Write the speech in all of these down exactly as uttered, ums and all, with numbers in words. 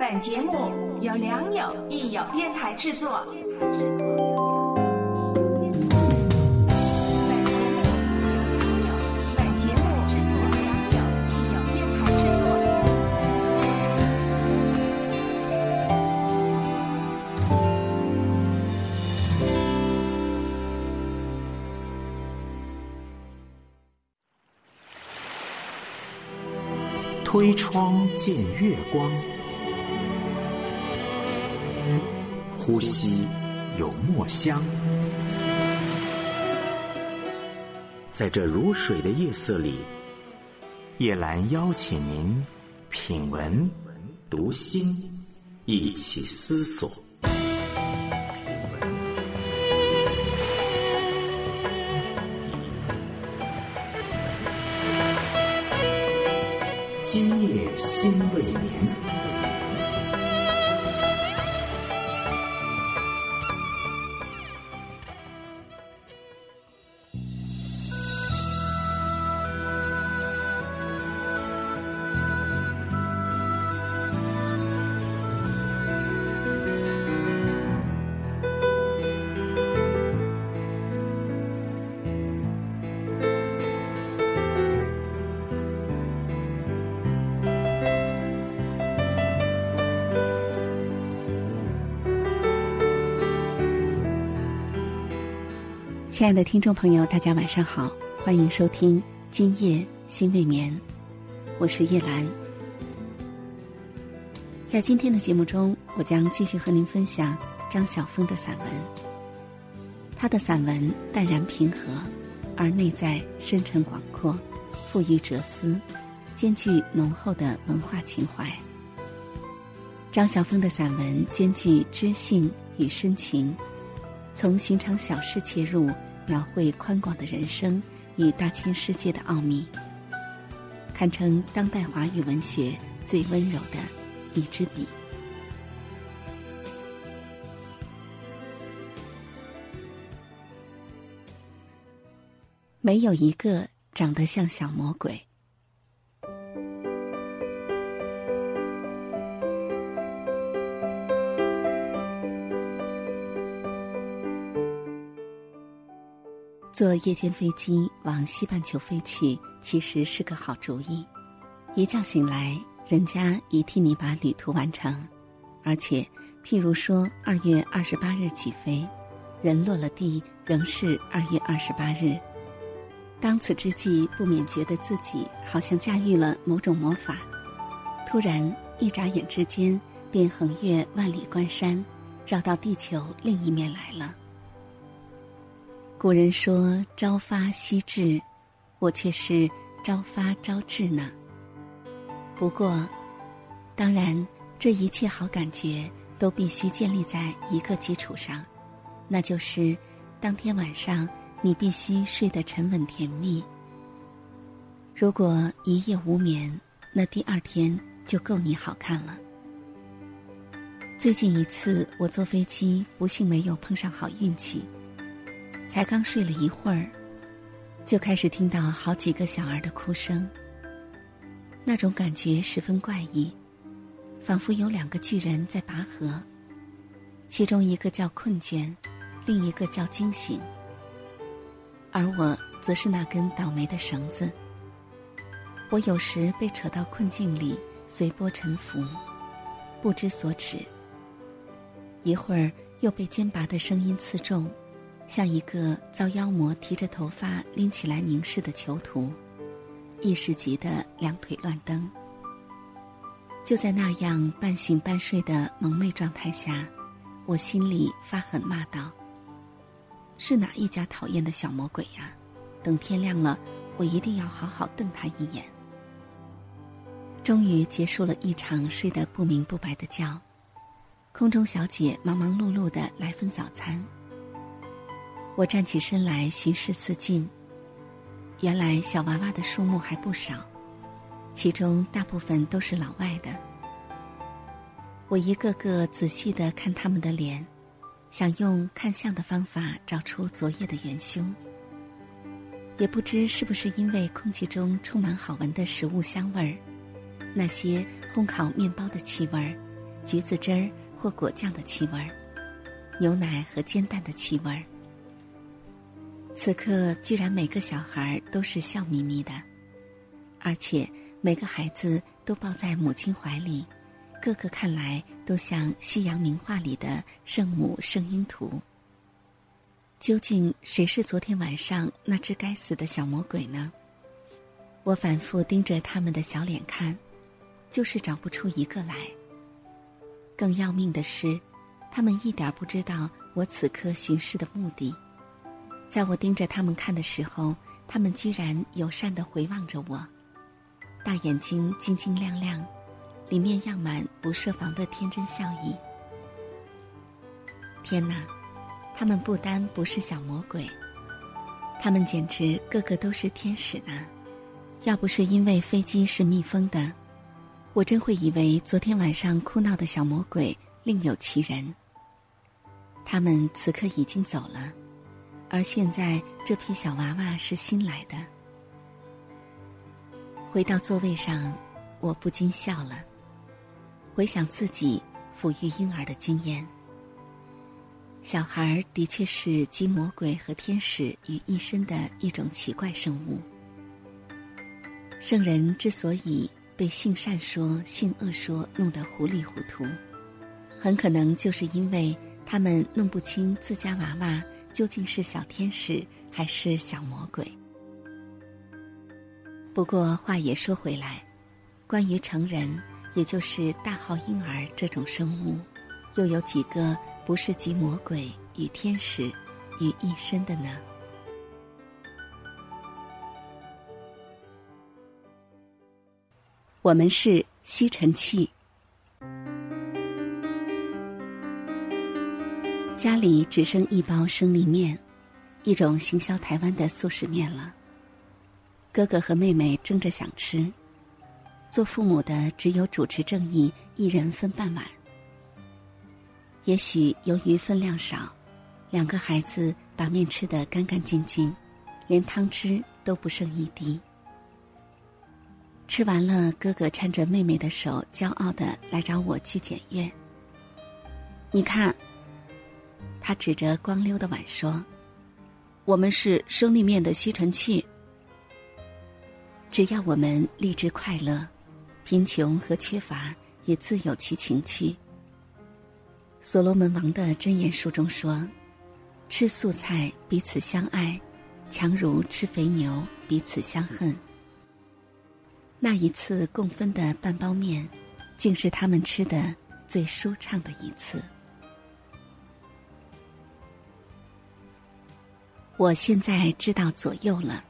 本节目由良友益友电台制作。 推窗见月光，呼吸有墨香。在这如水的夜色里，叶兰邀请您品文读心，一起思索。今夜心未眠。 亲爱的听众朋友，大家晚上好，欢迎收听今夜心未眠，我是叶兰。在今天的节目中，我将继续和您分享张晓峰的散文。他的散文淡然平和，而内在深沉广阔，富于哲思，兼具浓厚的文化情怀。张晓峰的散文兼具知性与深情，从寻常小事切入，描绘宽广的人生与大千世界的奥秘，堪称当代华语文学最温柔的一支笔。没有一个长得像小魔鬼。坐夜间飞机往西半球飞去，其实是个好主意。一觉醒来，人家已替你把旅途完成，而且譬如说二月二十八日起飞，人落了地仍是二月二十八日。当此之际，不免觉得自己好像驾驭了某种魔法，突然一眨眼之间便横越万里关山，绕到地球另一面来了。古人说朝发夕至，我却是朝发朝至呢。不过当然这一切好感觉都必须建立在一个基础上，那就是当天晚上你必须睡得沉稳甜蜜。如果一夜无眠，那第二天就够你好看了。最近一次我坐飞机，不幸没有碰上好运气，才刚睡了一会儿，就开始听到好几个小儿的哭声。那种感觉十分怪异，仿佛有两个巨人在拔河，其中一个叫困倦，另一个叫惊醒，而我则是那根倒霉的绳子。我有时被扯到困境里，随波沉浮，不知所止，一会儿又被肩拔的声音刺中，像一个遭妖魔提着头发拎起来凝视的囚徒，一时急得两腿乱蹬。就在那样半醒半睡的蒙昧状态下，我心里发狠骂道：是哪一家讨厌的小魔鬼呀？等天亮了，我一定要好好瞪他一眼。终于结束了一场睡得不明不白的觉，空中小姐忙忙碌碌地来分早餐。我站起身来巡视四近，原来小娃娃的数目还不少，其中大部分都是老外的。我一个个仔细地看他们的脸，想用看相的方法找出昨夜的元凶。也不知是不是因为空气中充满好闻的食物香味儿，那些烘烤面包的气味儿， 橘子汁儿或果酱的气味儿，牛奶和煎蛋的气味儿。此刻居然每个小孩都是笑眯眯的，而且每个孩子都抱在母亲怀里，个个看来都像西洋名画里的圣母圣婴图。究竟谁是昨天晚上那只该死的小魔鬼呢？我反复盯着他们的小脸看，就是找不出一个来。更要命的是，他们一点不知道我此刻巡视的目的。在我盯着他们看的时候，他们居然友善地回望着我，大眼睛晶晶亮亮，里面漾满不设防的天真笑意。天哪，他们不单不是小魔鬼，他们简直个个都是天使呢。要不是因为飞机是密封的，我真会以为昨天晚上哭闹的小魔鬼另有其人。他们此刻已经走了，而现在这批小娃娃是新来的。回到座位上，我不禁笑了，回想自己抚育婴儿的经验。小孩的确是集魔鬼和天使于一身的一种奇怪生物。圣人之所以被性善说、性恶说弄得糊里糊涂，很可能就是因为他们弄不清自家娃娃究竟是小天使还是小魔鬼。不过话也说回来，关于成人，也就是大号婴儿这种生物，又有几个不是集魔鬼与天使于一身的呢？我们是吸尘器。家里只剩一包生力面，一种行销台湾的速食面了。哥哥和妹妹争着想吃，做父母的只有主持正义，一人分半碗。也许由于分量少，两个孩子把面吃得干干净净，连汤汁都不剩一滴。吃完了，哥哥搀着妹妹的手，骄傲地来找我去检阅。你看，他指着光溜的碗说，我们是生力面的吸尘器。只要我们荔枝快乐，贫穷和缺乏也自有其情趣。所罗门王的箴言书中说，吃素菜彼此相爱，强如吃肥牛彼此相恨。那一次共分的半包面，竟是他们吃的最舒畅的一次。我现在知道左右了。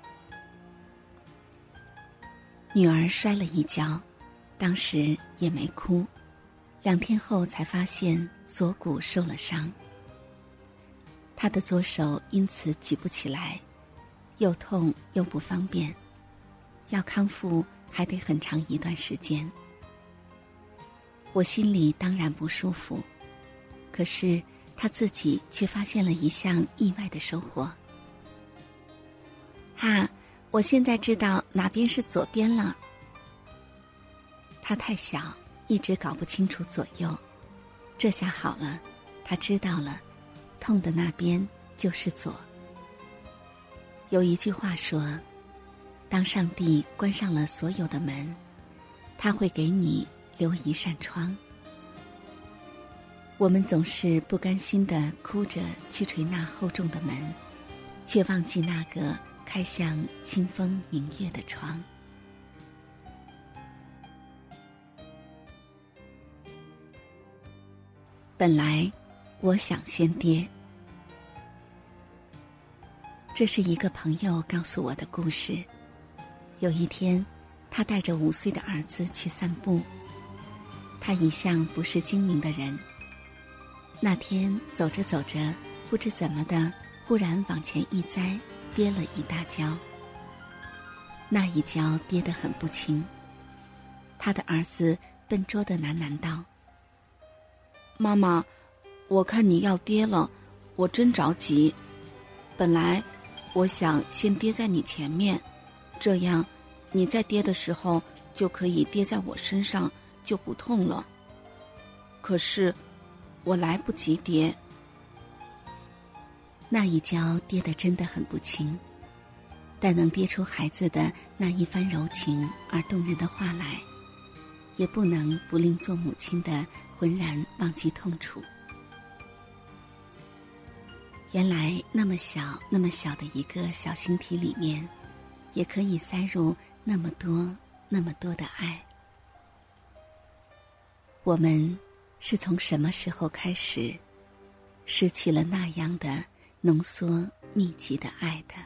女儿摔了一跤，当时也没哭，两天后才发现锁骨受了伤。她的左手因此举不起来，又痛又不方便，要康复还得很长一段时间。我心里当然不舒服，可是她自己却发现了一项意外的收获。哈，我现在知道哪边是左边了。她太小，一直搞不清楚左右，这下好了，她知道了，痛的那边就是左。有一句话说，当上帝关上了所有的门，他会给你留一扇窗。我们总是不甘心地哭着去捶那厚重的门，却忘记那个开向清风明月的窗。本来我想先跌。这是一个朋友告诉我的故事。有一天，他带着五岁的儿子去散步。他一向不是精明的人，那天走着走着，不知怎么的，忽然往前一栽，跌了一大跤。那一跤跌得很不轻。他的儿子笨拙地喃喃道：妈妈，我看你要跌了，我真着急。本来我想先跌在你前面，这样你在跌的时候就可以跌在我身上，就不痛了。 可是我来不及跌。 那一跤跌得真的很不轻，但能跌出孩子的那一番柔情而动人的话来，也不能不令做母亲的浑然忘记痛楚。原来那么小那么小的一个小星体里面，也可以塞入那么多那么多的爱。我们是从什么时候开始失去了那样的浓缩密集的爱的？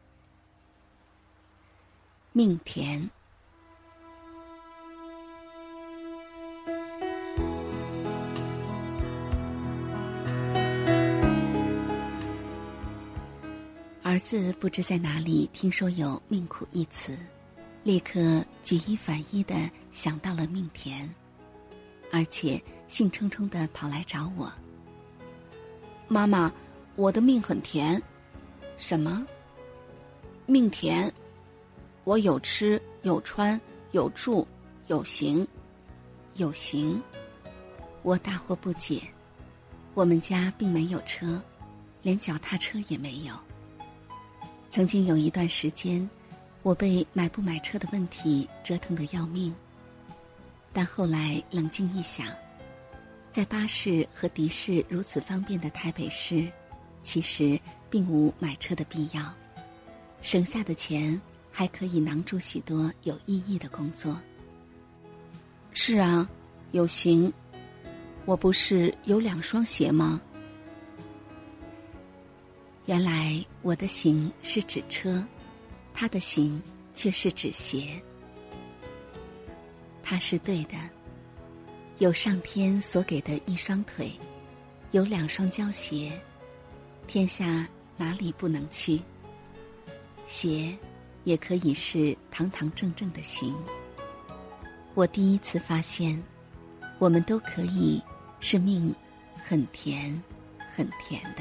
命田。儿子不知在哪里听说有命苦一词，立刻举一反一地想到了命田，而且兴冲冲地跑来找我。 妈妈，我的命很甜。 什么？ 命甜。我有吃有穿有住有行。 有行？我大惑不解。我们家并没有车，连脚踏车也没有。曾经有一段时间，我被买不买车的问题折腾得要命。但后来冷静一想，在巴士和的士如此方便的台北市，其实并无买车的必要，省下的钱还可以囊住许多有意义的工作。 是啊，有行。我不是有两双鞋吗？ 原来我的行是指车，他的行却是指鞋。他是对的，有上天所给的一双腿，有两双胶鞋，天下哪里不能去？鞋也可以是堂堂正正的行。我第一次发现，我们都可以是命很甜很甜的。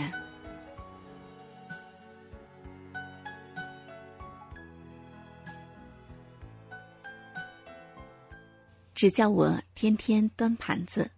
只叫我天天端盘子。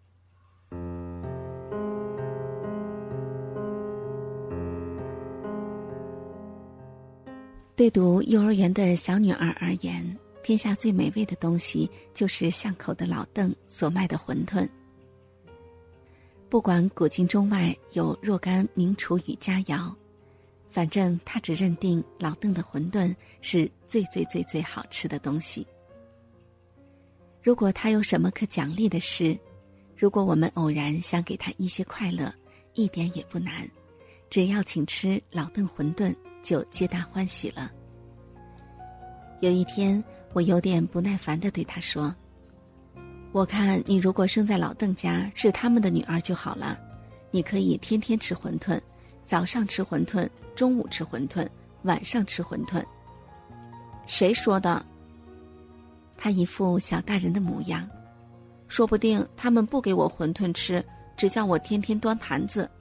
对读幼儿园的小女儿而言，天下最美味的东西就是巷口的老邓所卖的馄饨。不管古今中外有若干名厨与佳肴，反正她只认定老邓的馄饨是最最最最好吃的东西。如果他有什么可奖励的事，如果我们偶然想给他一些快乐，一点也不难，只要请吃老邓馄饨就皆大欢喜了。有一天，我有点不耐烦地对他说，我看你如果生在老邓家是他们的女儿就好了，你可以天天吃馄饨，早上吃馄饨，中午吃馄饨，晚上吃馄饨。 谁说的？ 他一副小大人的模样， 说不定他们不给我馄饨吃，只叫我天天端盘子。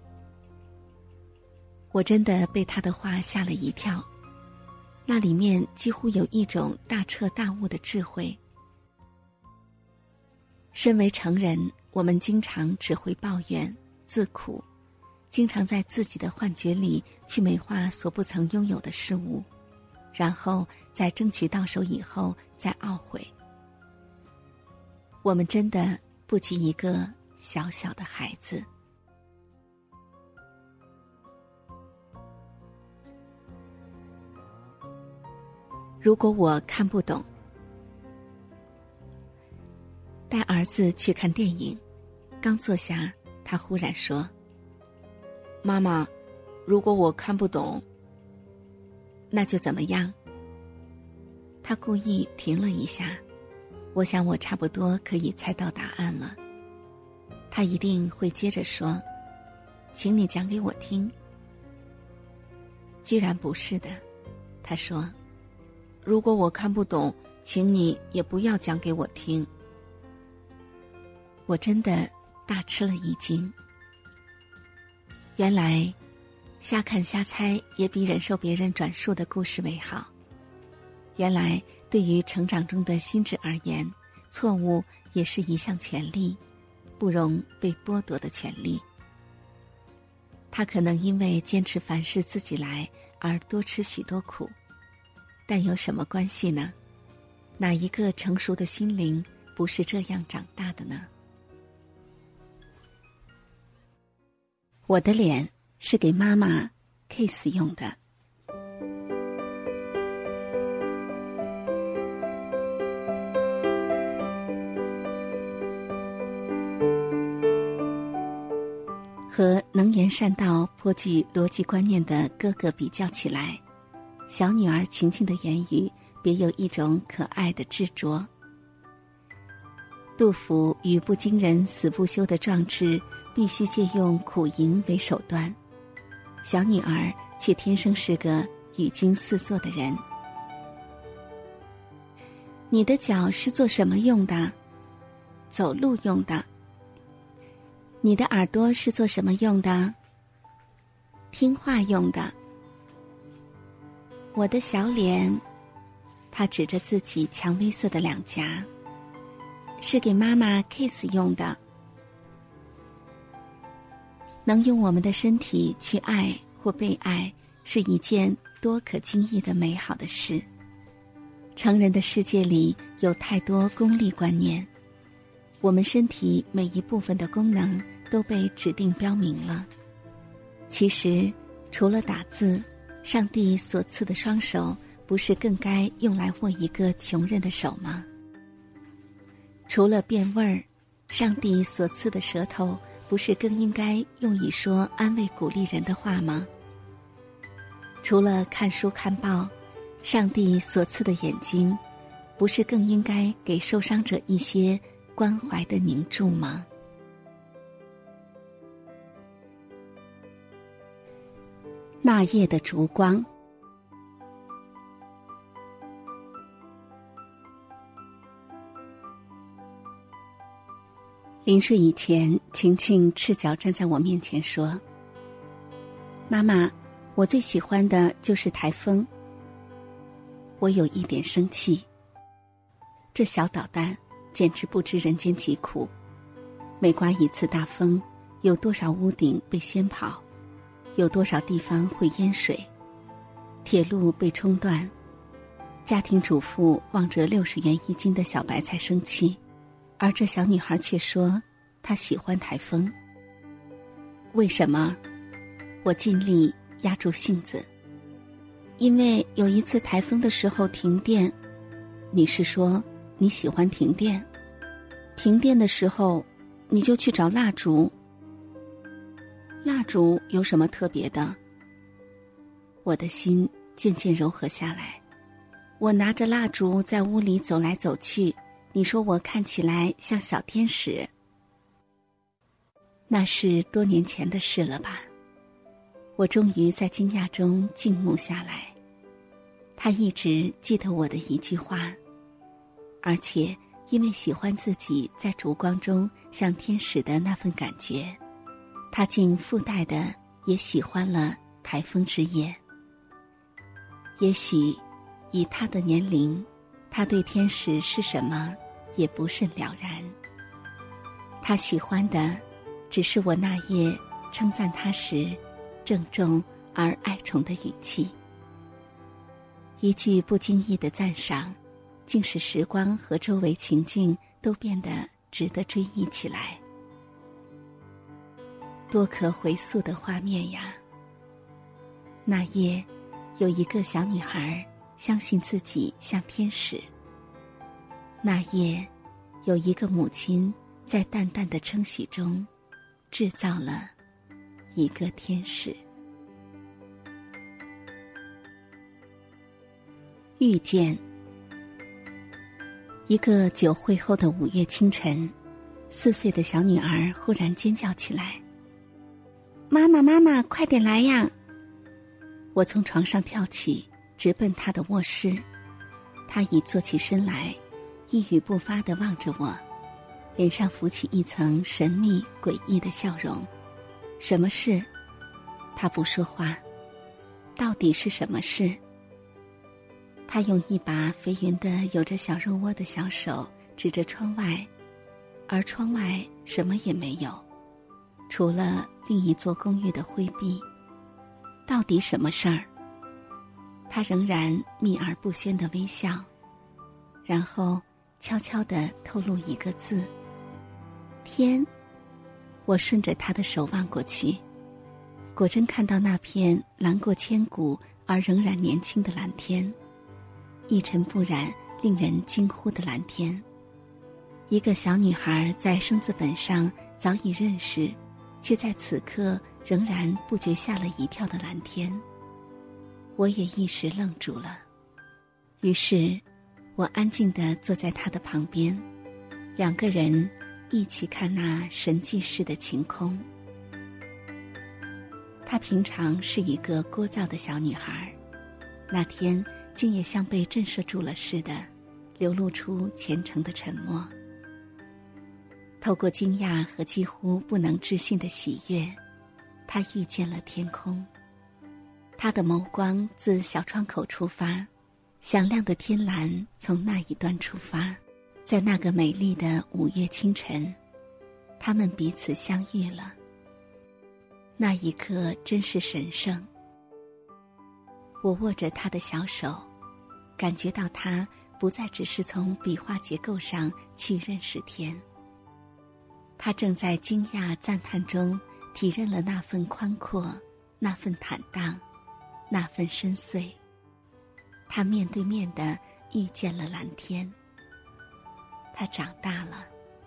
我真的被他的话吓了一跳，那里面几乎有一种大彻大悟的智慧。身为成人，我们经常只会抱怨自苦，经常在自己的幻觉里去美化所不曾拥有的事物，然后在争取到手以后再懊悔。我们真的不及一个小小的孩子。如果我看不懂，带儿子去看电影，刚坐下，他忽然说， 妈妈，如果我看不懂， 那就怎么样？他故意停了一下，我想我差不多可以猜到答案了。他一定会接着说，请你讲给我听。居然不是的，他说， 如果我看不懂，请你也不要讲给我听。 我真的大吃了一惊。原来瞎看瞎猜也比忍受别人转述的故事为好。原来对于成长中的心智而言，错误也是一项权利， 不容被剥夺的权利。他可能因为坚持凡事自己来而多吃许多苦，但有什么关系呢？哪一个成熟的心灵不是这样长大的呢？我的脸是给妈妈 kiss 用的。和能言善道、颇具逻辑观念的哥哥比较起来，小女儿晴晴的言语别有一种可爱的执着。杜甫语不惊人死不休的壮志，必须借用苦吟为手段，小女儿却天生是个语惊四座的人。你的脚是做什么用的？走路用的。你的耳朵是做什么用的？听话用的。我的小脸，他指着自己蔷薇色的两颊，是给妈妈 kiss 用的。能用我们的身体去爱或被爱，是一件多可惊异的美好的事。成人的世界里有太多功利观念，我们身体每一部分的功能都被指定标明了。其实，除了打字，上帝所赐的双手不是更该用来握一个穷人的手吗？除了变味儿，上帝所赐的舌头不是更应该用以说安慰鼓励人的话吗？除了看书看报，上帝所赐的眼睛不是更应该给受伤者一些关怀的凝注吗？那夜的烛光。临睡以前，晴晴赤脚站在我面前说：妈妈，我最喜欢的就是台风。我有一点生气，这小捣蛋简直不知人间疾苦。每刮一次大风，有多少屋顶被掀跑，有多少地方会淹水，铁路被冲断，家庭主妇望着六十元一斤的小白菜生气，而这小女孩却说她喜欢台风。为什么？我尽力压住性子。因为有一次台风的时候停电。你是说你喜欢停电？停电的时候你就去找蜡烛。蜡烛有什么特别的？我的心渐渐柔和下来。我拿着蜡烛在屋里走来走去，你说我看起来像小天使。那是多年前的事了吧？我终于在惊讶中静默下来。他一直记得我的一句话，而且因为喜欢自己在烛光中像天使的那份感觉，他竟附带的也喜欢了台风之夜。也许以他的年龄，他对天使是什么也不甚了然。他喜欢的只是我那夜称赞他时郑重而爱宠的语气。一句不经意的赞赏，竟使时光和周围情境都变得值得追忆起来。多可回溯的画面呀！那夜，有一个小女孩相信自己像天使。那夜，有一个母亲在淡淡的称许中，制造了一个天使。遇见。一个酒会后的五月清晨，四岁的小女儿忽然尖叫起来：妈妈妈妈，快点来呀！我从床上跳起，直奔她的卧室。她已坐起身来，一语不发地望着我，脸上浮起一层神秘诡异的笑容。什么事？她不说话。到底是什么事？他用一把肥匀的有着小肉窝的小手指着窗外， 而窗外什么也没有，除了另一座公寓的灰壁。到底什么事儿？他仍然秘而不宣地微笑，然后悄悄地透露一个字：天。我顺着他的手望过去，果真看到那片蓝过千古而仍然年轻的蓝天，一尘不染，令人惊呼的蓝天。一个小女孩在生字本上早已认识，却在此刻仍然不觉吓了一跳的蓝天。我也一时愣住了，于是我安静地坐在他的旁边，两个人一起看那神迹似的晴空。她平常是一个聒噪的小女孩，那天竟也像被震慑住了似的，流露出虔诚的沉默。透过惊讶和几乎不能置信的喜悦，她遇见了天空。她的眸光自小窗口出发，响亮的天蓝从那一端出发，在那个美丽的五月清晨，他们彼此相遇了。那一刻真是神圣。我握着他的小手，感觉到他不再只是从笔画结构上去认识天，他正在惊讶赞叹中体认了那份宽阔，那份坦荡，那份深邃。他面对面地遇见了蓝天。他长大了。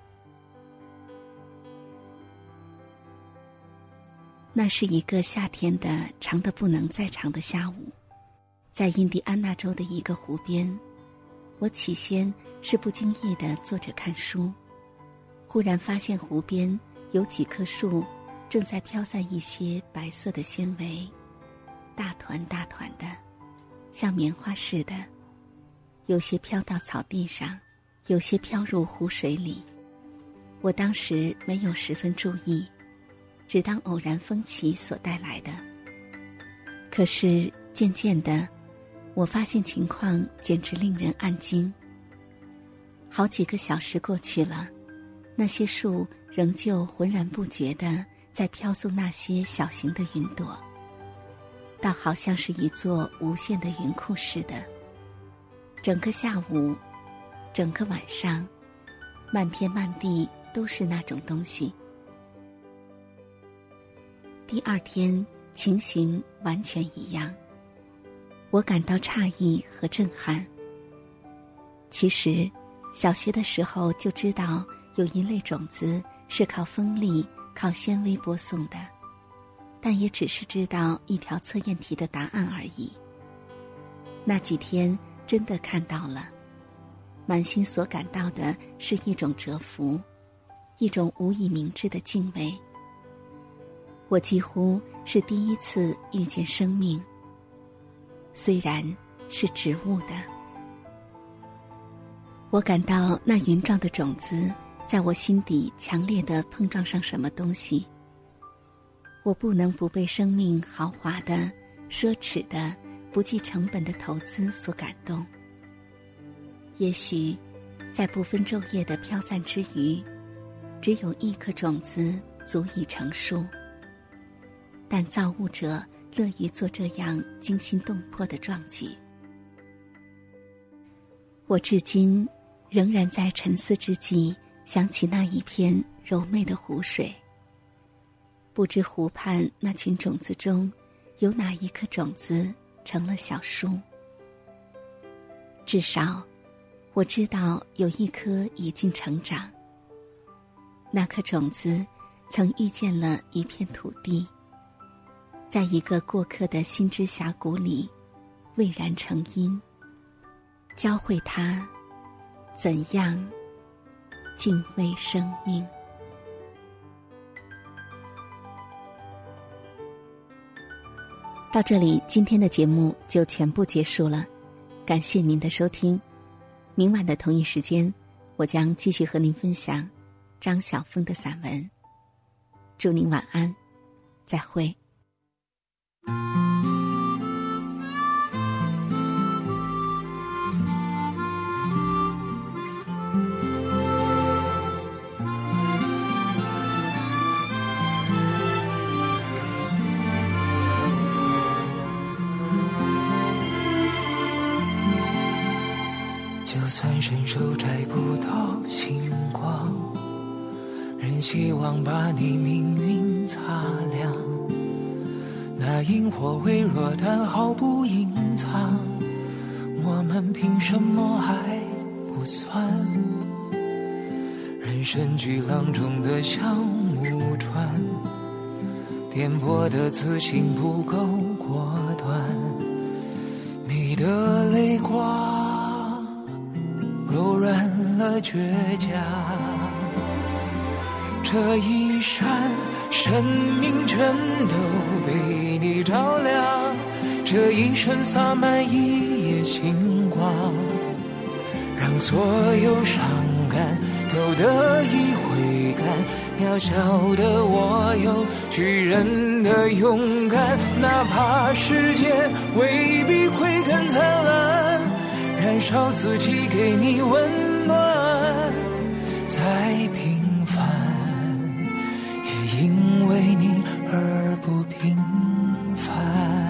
那是一个夏天的长得不能再长的下午，在印第安纳州的一个湖边，我起先是不经意地坐着看书，忽然发现湖边有几棵树正在飘散一些白色的纤维，大团大团的，像棉花似的，有些飘到草地上，有些飘入湖水里。我当时没有十分注意，只当偶然风起所带来的。可是渐渐的，我发现情况简直令人暗惊。好几个小时过去了，那些树仍旧浑然不觉地在飘送那些小型的云朵，倒好像是一座无限的云库似的。整个下午，整个晚上，漫天漫地都是那种东西。第二天情形完全一样，我感到诧异和震撼。其实小学的时候就知道有一类种子是靠风力、靠纤维播送的，但也只是知道一条测验题的答案而已。那几天真的看到了，满心所感到的是一种折服，一种无以明之的敬畏。我几乎是第一次遇见生命，虽然是植物的。我感到那云状的种子在我心底强烈地碰撞上什么东西。我不能不被生命豪华的、奢侈的、不计成本的投资所感动。也许在不分昼夜的飘散之余，只有一颗种子足以成树，但造物者乐于做这样惊心动魄的壮举。我至今仍然在沉思之际想起那一片柔媚的湖水，不知湖畔那群种子中有哪一颗种子成了小树。至少我知道有一颗已经成长，那颗种子曾遇见了一片土地，在一个过客的心之峡谷里蔚然成荫，教会他怎样敬畏生命。到这里，今天的节目就全部结束了，感谢您的收听。明晚的同一时间，我将继续和您分享张晓峰的散文。祝您晚安，再会。 就算伸手摘不到星光，仍希望把你命运擦亮。那萤火微弱但毫不隐藏，我们凭什么还不算？人生巨浪中的小木船，颠簸的自信不够果断。你的泪光柔软了倔强，这一闪生命全都被你照亮，这一生洒满一夜星光，让所有伤感都得以挥干。渺小的我有巨人的勇敢，哪怕世界未必会更灿烂，燃烧自己给你温暖。再平凡也因为你而不平凡。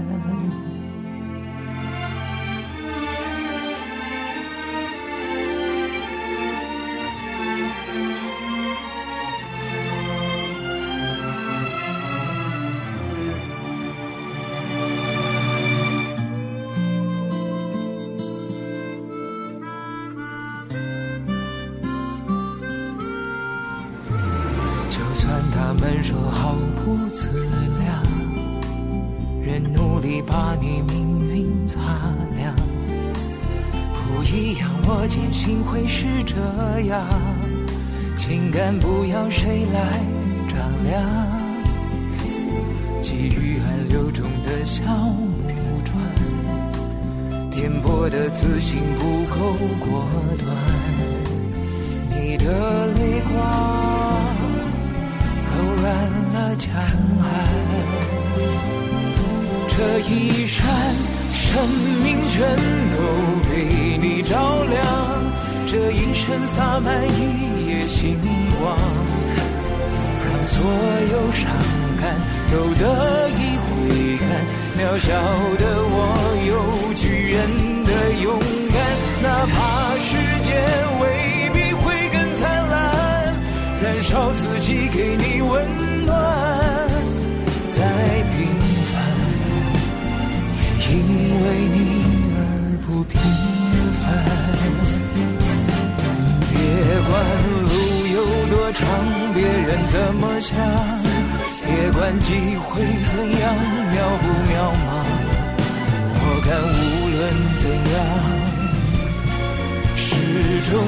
他们说毫不自量，人努力把你命运擦亮。不一样，我坚信会是这样，情感不要谁来丈量。给予暗流中的小木船，颠簸的自信不够果断。你的泪光柔软了强悍，这一闪生命全都被你照亮，这一生洒满一夜星光，让所有伤感都得以挥干。渺小的我有巨人的勇敢，哪怕世界未必会更灿烂，燃烧自己给你温暖。再平凡也因为你而不平凡。别管路有多长，别人怎么想，别管机会怎样渺不渺茫，我看无论怎样始终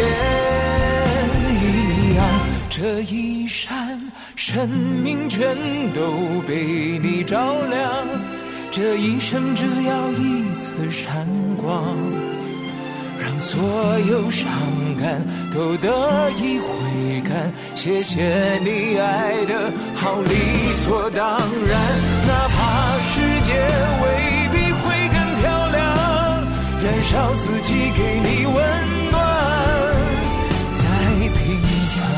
也一样。这一闪生命全都被你照亮，这一生只要一次闪光，让所有伤感都得以挥干。谢谢你爱的好理所当然，哪怕世界未必会更漂亮，燃烧自己给你温暖。再平凡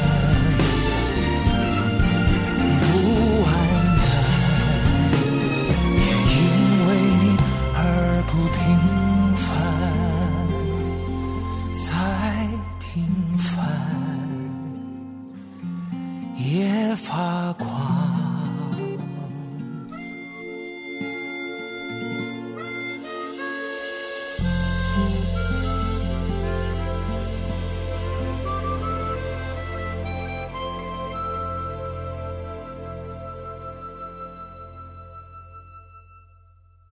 不安淡，也因为你而不平凡。再平凡也发光。